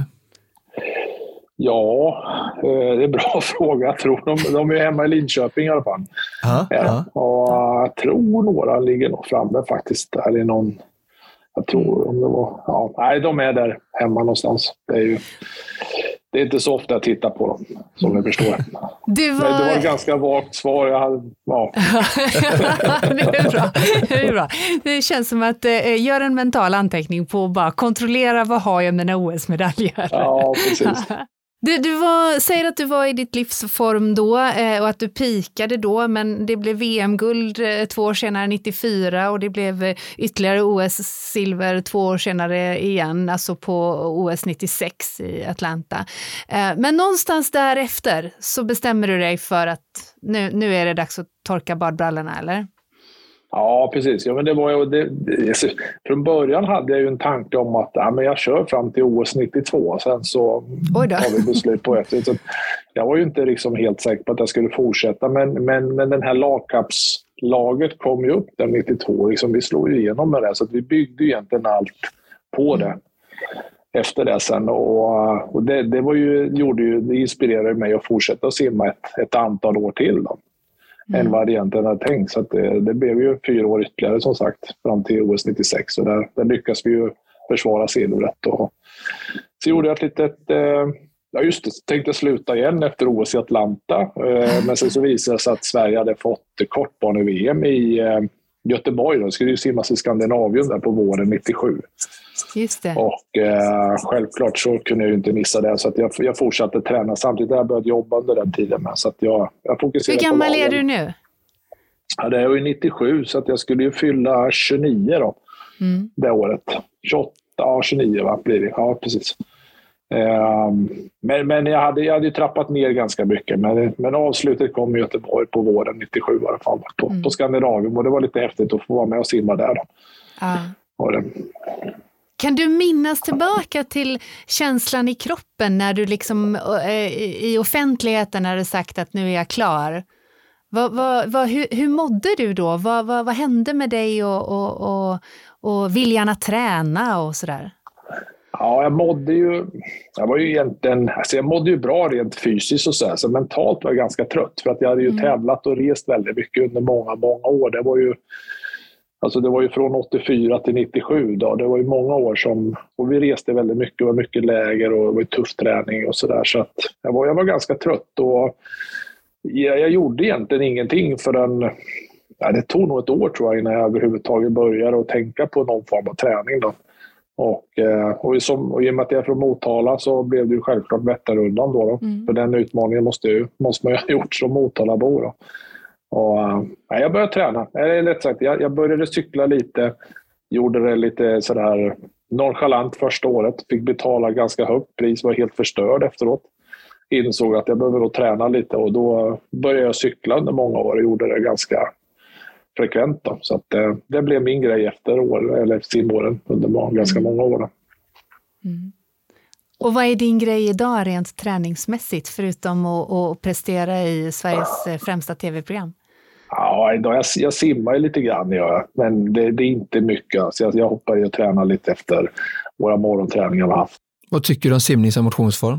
Ja, det är en bra fråga. Jag tror de, de är hemma i Linköping i alla fall. Aha, ja, aha. Och jag tror några ligger nog framme faktiskt. Där är någon, jag tror om det var, ja, nej, de är där hemma någonstans. Det är ju, det är inte så ofta jag tittar på dem, som ni förstår. Du var... Nej, det var ett ganska vagt svar. Jag hade, ja. det är bra. Det är bra. Det känns som att eh, göra en mental anteckning på att bara kontrollera vad har jag mina O S-medaljer. Ja, precis. Du, du var, säger att du var i ditt livsform då eh, och att du pikade då, men det blev V M-guld eh, två år senare, nittiofyra, och det blev eh, ytterligare O S-silver två år senare igen, alltså på O S nittiosex i Atlanta. Eh, men någonstans därefter så bestämmer du dig för att nu, nu är det dags att torka badbrallorna, eller? Ja, precis. Ja, men det var ju, det, det, från början hade jag ju en tanke om att ja, men jag kör fram till O S nittiotvå. Sen så har vi beslut på efter. Så jag var ju inte liksom helt säker på att jag skulle fortsätta. Men, men, men den här lagkapslaget kom ju upp där nittiotvå. Liksom, vi slog igenom med det. Så att vi byggde ju egentligen allt på det efter det sen. Och, och det, det, var ju, gjorde ju, det inspirerade mig att fortsätta att simma ett, ett antal år till då. Mm. Än vad jag egentligen hade tänkt. Så att det, det blev ju fyra år ytterligare som sagt fram till O S nittiosex. Och där, där lyckas vi ju försvara silvret. Och så gjorde jag ett litet... Eh, ja just det, tänkte sluta igen efter O S i Atlanta. Eh, men sen så visade det sig att Sverige hade fått kortbane-V M i eh, Göteborg. Då skulle ju simmas i Skandinavien där på våren nittiosju. Just det. Och eh, självklart så kunde jag ju inte missa det. Så att jag, jag fortsatte träna. Samtidigt har jag börjat jobba under den tiden. Med, så att jag, jag fokuserade. Hur gammal är du nu? Ja, det är ju nittiosju, så att jag skulle ju fylla tjugonio då. Mm. Det året. tjugoåtta, ja, tjugonio va, blir det. Ja, precis. Um, men men jag, hade, jag hade ju trappat ner ganska mycket. Men, men avslutet kom i Göteborg på våren nittiosju i alla fall. På, mm. på Skandinavien. Och det var lite häftigt att få vara med och simma där då. Ah. Och det, kan du minnas tillbaka till känslan i kroppen när du liksom i offentligheten hade sagt att nu är jag klar? Vad, vad, vad, hur, hur mådde du då? Vad, vad, vad hände med dig och, och, och, och viljan att träna och sådär? Ja, jag mådde ju, jag var ju egentligen, alltså jag mådde ju bra rent fysiskt och så här, så mentalt var jag ganska trött för att jag hade ju mm. tävlat och rest väldigt mycket under många, många år. Det var ju, alltså det var ju från åttiofyra till nittiosju då, det var ju många år som, och vi reste väldigt mycket, det var mycket läger och det var ju tuff träning och sådär, så att jag var, jag var ganska trött och jag, jag gjorde egentligen ingenting förrän, ja, det tog nog ett år tror jag innan jag överhuvudtaget började att tänka på någon form av träning då. Och, och, som, och i och med att jag är från Motala så blev det ju självklart Vätternrundan då. då. Mm. För den utmaningen måste, ju, måste man ju ha gjort som Motalabo då. Och, ja, jag började träna. Eller rätt sagt, jag, jag började cykla lite. Gjorde det lite sådär nonchalant första året. Fick betala ganska högt pris. Var helt förstörd efteråt. Insåg att jag behöver då träna lite. Och då började jag cykla under många år och gjorde det ganska frekvent då. Så att, eh, det blev min grej efter år, eller simåren under må- ganska många år. Mm. Och vad är din grej idag rent träningsmässigt förutom att, att prestera i Sveriges främsta tv-program? Ja, idag jag, jag simmar lite grann, ja, men det, det är inte mycket. Så jag, jag hoppar ju och tränar lite efter våra morgonträningar vi har haft. Vad tycker du om simning som motionsform?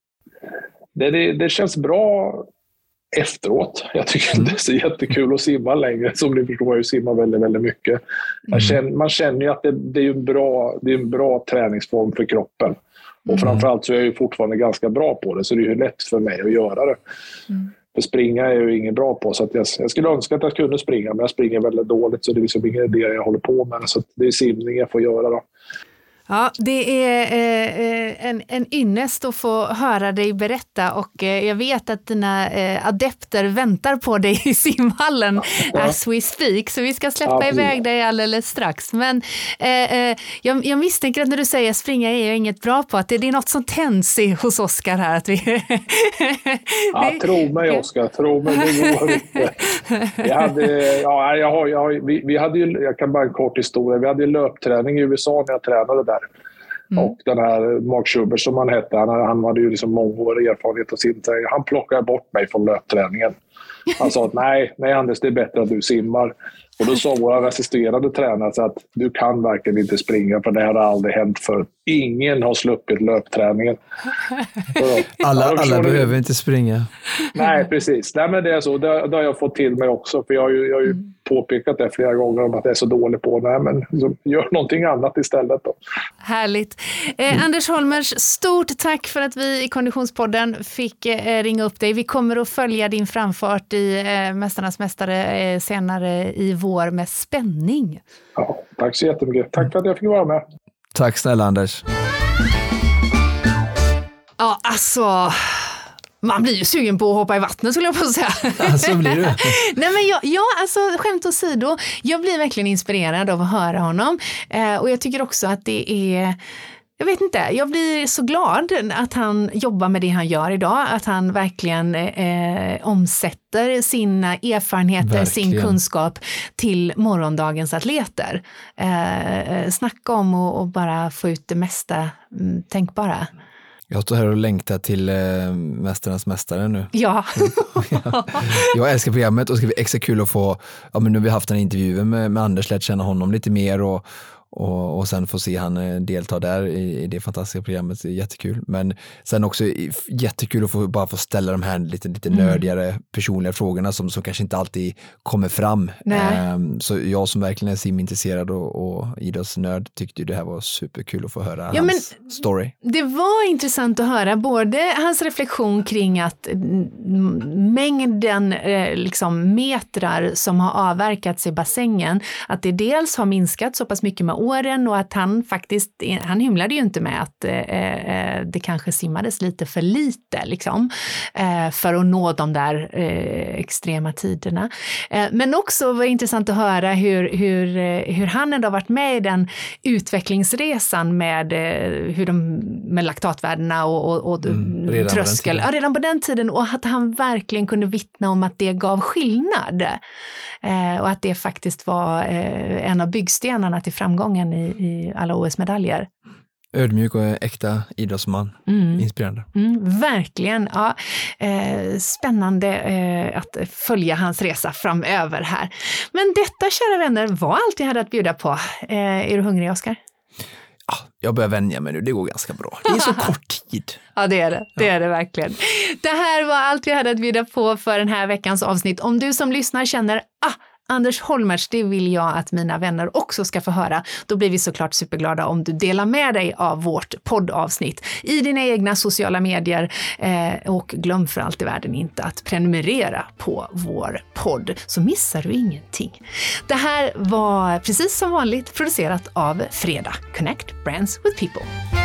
Det, det, det känns bra efteråt. Jag tycker inte det är så jättekul att simma längre. Som ni förstår, jag simmar väldigt, väldigt mycket. Man känner, man känner ju att det, det är en bra, det är en bra träningsform för kroppen. Och mm. framförallt så är jag ju fortfarande ganska bra på det. Så det är ju lätt för mig att göra det. Mm. För springa är jag ju ingen bra på. Så att jag, jag skulle önska att jag kunde springa. Men jag springer väldigt dåligt. Så det är liksom ingen idé jag håller på med. Så det är simning jag får göra då. Ja, det är eh, en, en ynnest att få höra dig berätta och eh, jag vet att dina eh, adepter väntar på dig i simhallen ja. as we speak, så vi ska släppa ja, iväg dig alldeles strax. Men eh, eh, jag, jag misstänker att när du säger springa är jag inget bra på, att det, det är något som tänds hos Oskar här. Att vi ja, tro mig Oskar, tro mig, det går inte. Jag hade, ja, jag har, jag har, vi, vi hade ju, jag kan bara en kort historia, vi hade ju löpträning i U S A när jag tränade där. Mm. Och den här Mark Schubert som han hette, han, han hade ju liksom många år erfarenhet av simträning. Han plockade bort mig från löpträningen. Han sa att nej, nej Anders, det är bättre att du simmar. Och då sa våra assisterande tränare så att du kan verkligen inte springa, för det här har aldrig hänt för. Ingen har sluppit löpträningen. Då, alla ja, alla behöver det. Inte springa. Nej, precis. Nej, men det är så. Det, det har jag fått till mig också. För jag har ju, jag har ju mm. påpekat det flera gånger om att det är så dåligt på. Nej, men så, gör någonting annat istället då. Härligt. Eh, mm. Anders Holmers, stort tack för att vi i Konditionspodden fick eh, ringa upp dig. Vi kommer att följa din framfart i eh, Mästarnas mästare eh, senare i vår med spänning. Ja, tack så jättemycket. Tack för att jag fick vara med. Tack snälla Anders. Ja, alltså... Man blir ju sugen på att hoppa i vattnet, skulle jag på att säga. Ja, så blir det. Nej, men jag, ja, alltså skämt åsido. Jag blir verkligen inspirerad av att höra honom. Eh, och jag tycker också att det är... Jag vet inte, jag blir så glad att han jobbar med det han gör idag. Att han verkligen eh, omsätter sina erfarenheter, verkligen. Sin kunskap till morgondagens atleter. Eh, snacka om och, och bara få ut det mesta mm, tänkbara. Jag står här och längtar till äh, Mästarnas mästare nu. Ja. ja. Jag älskar programmet och ska bli extra kul att få, ja men nu har vi haft en intervju med, med Anders, lärt känna honom lite mer och, och, och sen få se han delta där i, i det fantastiska programmet. Det är jättekul. Men sen också jättekul att få, bara få ställa de här lite, lite mm. nördigare personliga frågorna som, som kanske inte alltid kommer fram. Um, så jag som verkligen är simintresserad och, och idrottsnörd tyckte ju det här var superkul att få höra ja, hans men story. Det var intressant att höra både hans reflektion kring att mängden eh, liksom metrar som har avverkats i bassängen, att det dels har minskat så pass mycket med åren och att han faktiskt, han hymlade ju inte med att eh, det kanske simmades lite för lite liksom, eh, för att nå de där eh, extrema tiderna. Eh, men också var det intressant att höra hur, hur, hur han ändå har varit med i den utvecklingsresan med, eh, hur de, med laktatvärdena och, och, och mm, tröskel. Ja, redan på den tiden, och att han verkligen kunde vittna om att det gav skillnad. Eh, och att det faktiskt var eh, en av byggstenarna till framgången i, i alla O S-medaljer. ödmjuk och äkta idrottsman. Mm. Inspirerande. Mm, verkligen. Ja, eh, spännande eh, att följa hans resa framöver här. Men detta, kära vänner, var allt jag hade att bjuda på. Eh, är du hungrig, Oskar? Ja, jag börjar vänja mig nu, det går ganska bra. Det är så kort tid. Ja, det är det. Det är det verkligen. Det här var allt jag hade att bjuda på för den här veckans avsnitt. Om du som lyssnar känner, ah, Anders Holmertz, det vill jag att mina vänner också ska få höra. Då blir vi såklart superglada om du delar med dig av vårt poddavsnitt i dina egna sociala medier. Eh, och glöm för allt i världen inte att prenumerera på vår podd, så missar du ingenting. Det här var precis som vanligt producerat av Fredag. Connect Brands with People.